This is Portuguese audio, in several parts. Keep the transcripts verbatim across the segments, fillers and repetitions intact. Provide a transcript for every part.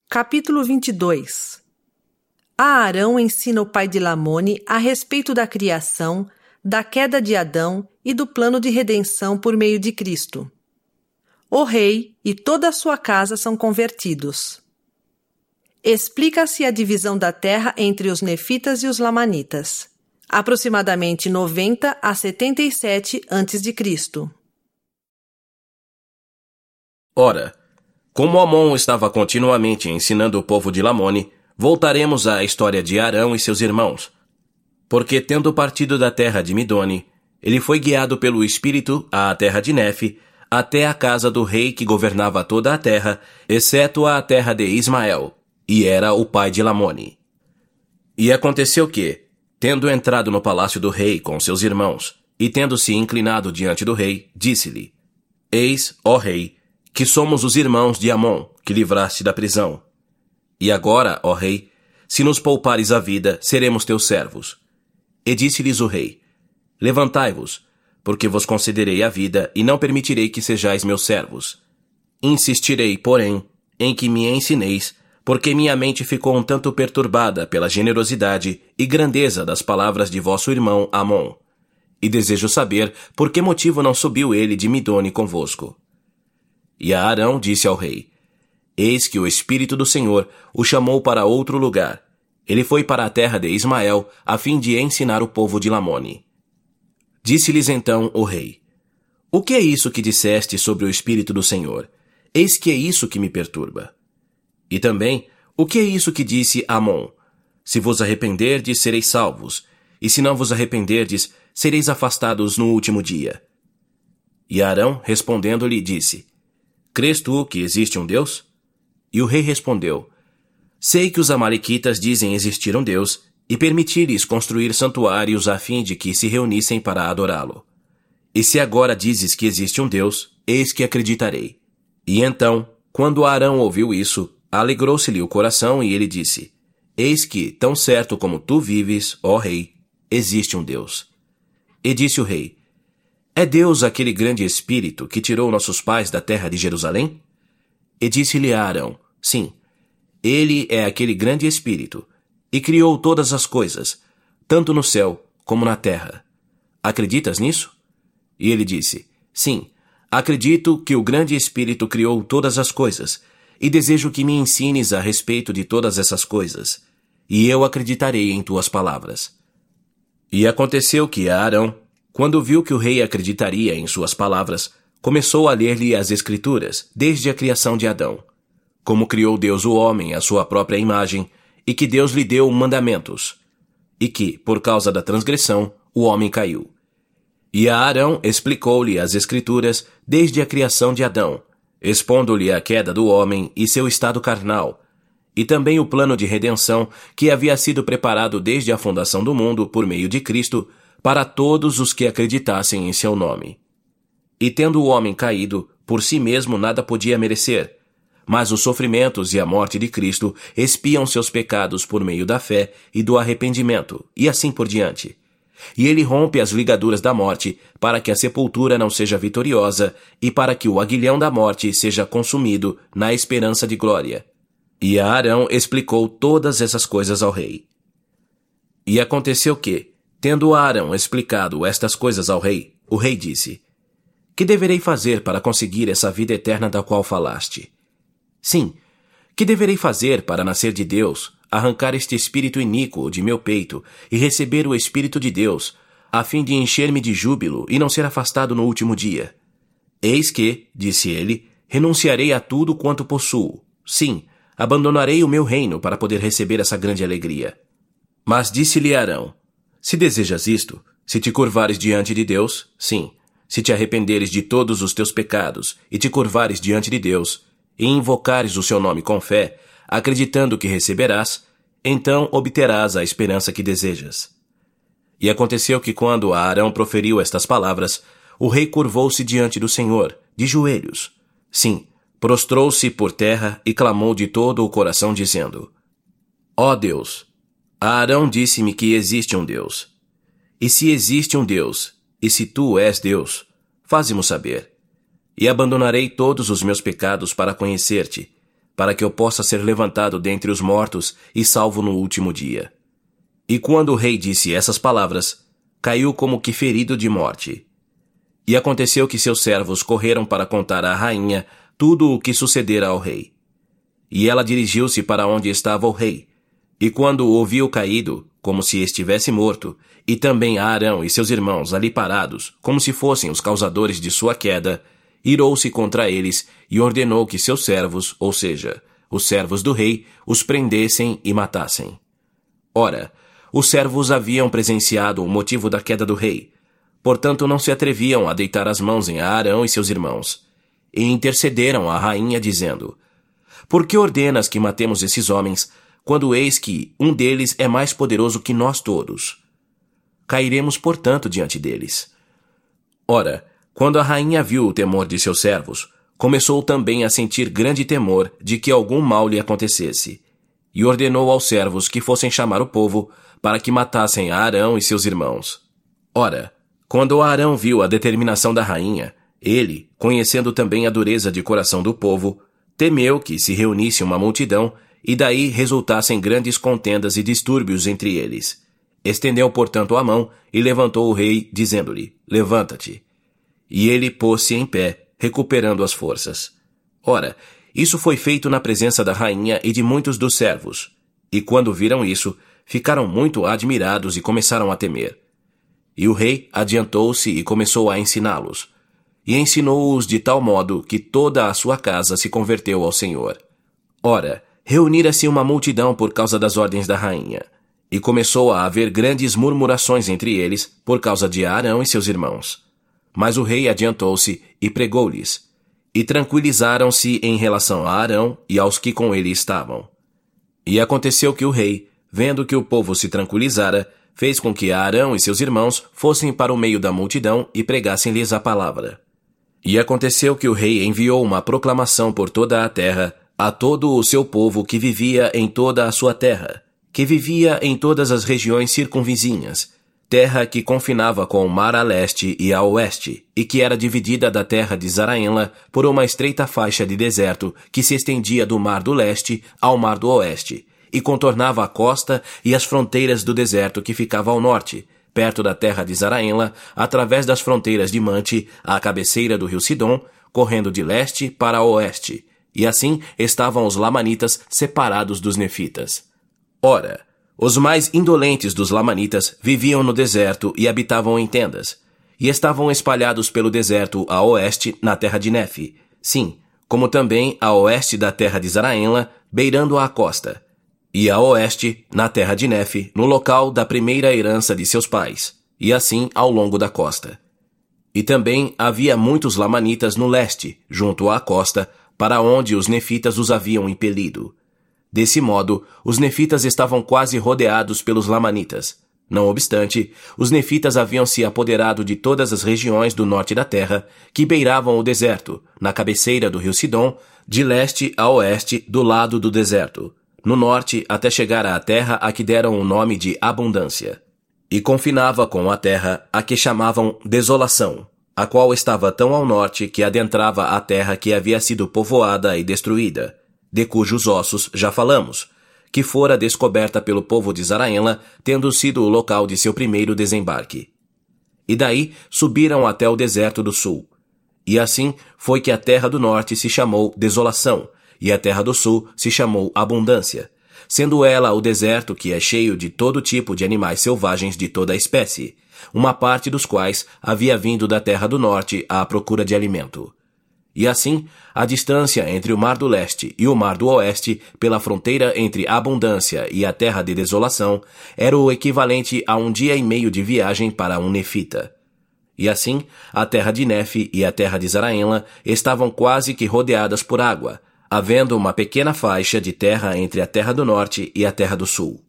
Capítulo vinte e dois. Arão ensina o pai de Lamone a respeito da criação, da queda de Adão e do plano de redenção por meio de Cristo. O rei e toda a sua casa são convertidos. Explica-se a divisão da terra entre os nefitas e os lamanitas, aproximadamente noventa a setenta e sete antes de Cristo. Ora, como Amon estava continuamente ensinando o povo de Lamone, voltaremos à história de Arão e seus irmãos. Porque, tendo partido da terra de Midone, ele foi guiado pelo Espírito à terra de Nefe, até a casa do rei que governava toda a terra, exceto a terra de Ismael, e era o pai de Lamone. E aconteceu que, tendo entrado no palácio do rei com seus irmãos, e tendo se inclinado diante do rei, disse-lhe: Eis, ó rei, que somos os irmãos de Amon, que livraste da prisão. E agora, ó rei, se nos poupares a vida, seremos teus servos. E disse-lhes o rei: Levantai-vos, porque vos concederei a vida, e não permitirei que sejais meus servos. Insistirei, porém, em que me ensineis, porque minha mente ficou um tanto perturbada pela generosidade e grandeza das palavras de vosso irmão Amon. E desejo saber por que motivo não subiu ele de Midone convosco. E Arão disse ao rei: Eis que o Espírito do Senhor o chamou para outro lugar. Ele foi para a terra de Ismael, a fim de ensinar o povo de Lamone. Disse-lhes então o rei: O que é isso que disseste sobre o Espírito do Senhor? Eis que é isso que me perturba. E também, o que é isso que disse Amon? Se vos arrependerdes, sereis salvos, e se não vos arrependerdes, sereis afastados no último dia. E Arão, respondendo-lhe, disse: Crês tu que existe um Deus? E o rei respondeu: Sei que os amalequitas dizem existir um Deus, e permitir-lhes construir santuários a fim de que se reunissem para adorá-lo. E se agora dizes que existe um Deus, eis que acreditarei. E então, quando Arão ouviu isso, alegrou-se-lhe o coração, e ele disse: Eis que, tão certo como tu vives, ó rei, existe um Deus. E disse o rei: É Deus aquele grande Espírito que tirou nossos pais da terra de Jerusalém? E disse-lhe Arão: Sim, ele é aquele grande Espírito, e criou todas as coisas, tanto no céu como na terra. Acreditas nisso? E ele disse: Sim, acredito que o grande Espírito criou todas as coisas, e desejo que me ensines a respeito de todas essas coisas, e eu acreditarei em tuas palavras. E aconteceu que Arão, quando viu que o rei acreditaria em suas palavras, começou a ler-lhe as Escrituras, desde a criação de Adão, como criou Deus o homem à sua própria imagem, e que Deus lhe deu mandamentos, e que, por causa da transgressão, o homem caiu. E Arão explicou-lhe as Escrituras desde a criação de Adão, expondo-lhe a queda do homem e seu estado carnal, e também o plano de redenção que havia sido preparado desde a fundação do mundo por meio de Cristo, para todos os que acreditassem em seu nome. E tendo o homem caído, por si mesmo nada podia merecer, mas os sofrimentos e a morte de Cristo expiam seus pecados por meio da fé e do arrependimento, e assim por diante. E ele rompe as ligaduras da morte, para que a sepultura não seja vitoriosa, e para que o aguilhão da morte seja consumido na esperança de glória. E Arão explicou todas essas coisas ao rei. E aconteceu que, tendo Arão explicado estas coisas ao rei, o rei disse: Que deverei fazer para conseguir essa vida eterna da qual falaste? Sim, que deverei fazer para nascer de Deus, arrancar este espírito iníquo de meu peito e receber o Espírito de Deus, a fim de encher-me de júbilo e não ser afastado no último dia? Eis que, disse ele, renunciarei a tudo quanto possuo. Sim, abandonarei o meu reino para poder receber essa grande alegria. Mas disse-lhe Arão: Se desejas isto, se te curvares diante de Deus, sim, se te arrependeres de todos os teus pecados e te curvares diante de Deus, e invocares o seu nome com fé, acreditando que receberás, então obterás a esperança que desejas. E aconteceu que quando Arão proferiu estas palavras, o rei curvou-se diante do Senhor, de joelhos. Sim, prostrou-se por terra e clamou de todo o coração, dizendo: Ó Deus, Arão disse-me que existe um Deus. E se existe um Deus, e se tu és Deus, faze-mo saber. E abandonarei todos os meus pecados para conhecer-te, para que eu possa ser levantado dentre os mortos e salvo no último dia. E quando o rei disse essas palavras, caiu como que ferido de morte. E aconteceu que seus servos correram para contar à rainha tudo o que sucedera ao rei. E ela dirigiu-se para onde estava o rei, e quando o ouviu caído, como se estivesse morto, e também a Arão e seus irmãos ali parados, como se fossem os causadores de sua queda, irou-se contra eles e ordenou que seus servos, ou seja, os servos do rei, os prendessem e matassem. Ora, os servos haviam presenciado o motivo da queda do rei, portanto não se atreviam a deitar as mãos em Arão e seus irmãos, e intercederam à rainha dizendo: Por que ordenas que matemos esses homens, quando eis que um deles é mais poderoso que nós todos? Cairemos, portanto, diante deles. Ora, quando a rainha viu o temor de seus servos, começou também a sentir grande temor de que algum mal lhe acontecesse, e ordenou aos servos que fossem chamar o povo para que matassem a Arão e seus irmãos. Ora, quando Arão viu a determinação da rainha, ele, conhecendo também a dureza de coração do povo, temeu que se reunisse uma multidão e daí resultassem grandes contendas e distúrbios entre eles. Estendeu, portanto, a mão e levantou o rei, dizendo-lhe: Levanta-te. E ele pôs-se em pé, recuperando as forças. Ora, isso foi feito na presença da rainha e de muitos dos servos. E quando viram isso, ficaram muito admirados e começaram a temer. E o rei adiantou-se e começou a ensiná-los. E ensinou-os de tal modo que toda a sua casa se converteu ao Senhor. Ora, reunira-se uma multidão por causa das ordens da rainha. E começou a haver grandes murmurações entre eles por causa de Arão e seus irmãos. Mas o rei adiantou-se e pregou-lhes, e tranquilizaram-se em relação a Arão e aos que com ele estavam. E aconteceu que o rei, vendo que o povo se tranquilizara, fez com que Arão e seus irmãos fossem para o meio da multidão e pregassem-lhes a palavra. E aconteceu que o rei enviou uma proclamação por toda a terra a todo o seu povo que vivia em toda a sua terra, que vivia em todas as regiões circunvizinhas, terra que confinava com o mar a leste e a oeste, e que era dividida da terra de Zaraenla por uma estreita faixa de deserto que se estendia do mar do leste ao mar do oeste, e contornava a costa e as fronteiras do deserto que ficava ao norte, perto da terra de Zaraenla, através das fronteiras de Mante, à cabeceira do rio Sidom, correndo de leste para oeste, e assim estavam os lamanitas separados dos nefitas. Ora, os mais indolentes dos lamanitas viviam no deserto e habitavam em tendas, e estavam espalhados pelo deserto a oeste na terra de Nefe, sim, como também a oeste da terra de Zaraenla, beirando a costa, e a oeste na terra de Nefe, no local da primeira herança de seus pais, e assim ao longo da costa. E também havia muitos lamanitas no leste, junto à costa, para onde os nefitas os haviam impelido. Desse modo, os nefitas estavam quase rodeados pelos lamanitas. Não obstante, os nefitas haviam se apoderado de todas as regiões do norte da terra, que beiravam o deserto, na cabeceira do rio Sidom, de leste a oeste do lado do deserto, no norte até chegar à terra a que deram o nome de Abundância. E confinava com a terra a que chamavam Desolação, a qual estava tão ao norte que adentrava a terra que havia sido povoada e destruída, de cujos ossos já falamos, que fora descoberta pelo povo de Zaraenla, tendo sido o local de seu primeiro desembarque. E daí subiram até o deserto do sul. E assim foi que a terra do norte se chamou Desolação, e a terra do sul se chamou Abundância, sendo ela o deserto que é cheio de todo tipo de animais selvagens de toda a espécie, uma parte dos quais havia vindo da terra do norte à procura de alimento. E assim, a distância entre o mar do leste e o mar do oeste, pela fronteira entre a Abundância e a terra de Desolação, era o equivalente a um dia e meio de viagem para um nefita. E assim, a terra de Nefe e a terra de Zaraenla estavam quase que rodeadas por água, havendo uma pequena faixa de terra entre a terra do norte e a terra do sul.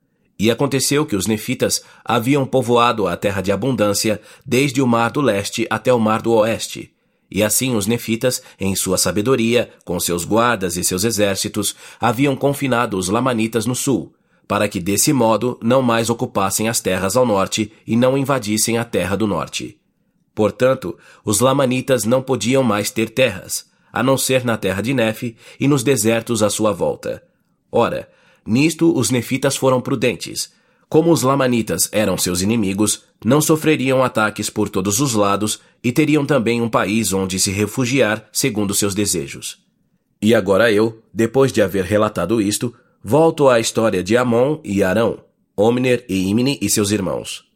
E aconteceu que os nefitas haviam povoado a terra de Abundância desde o mar do leste até o mar do oeste. E assim os nefitas, em sua sabedoria, com seus guardas e seus exércitos, haviam confinado os lamanitas no sul, para que desse modo não mais ocupassem as terras ao norte e não invadissem a terra do norte. Portanto, os lamanitas não podiam mais ter terras, a não ser na terra de Nefe e nos desertos à sua volta. Ora, nisto os nefitas foram prudentes. Como os lamanitas eram seus inimigos, não sofreriam ataques por todos os lados e teriam também um país onde se refugiar segundo seus desejos. E agora eu, depois de haver relatado isto, volto à história de Amon e Arão, Omner e Imni e seus irmãos.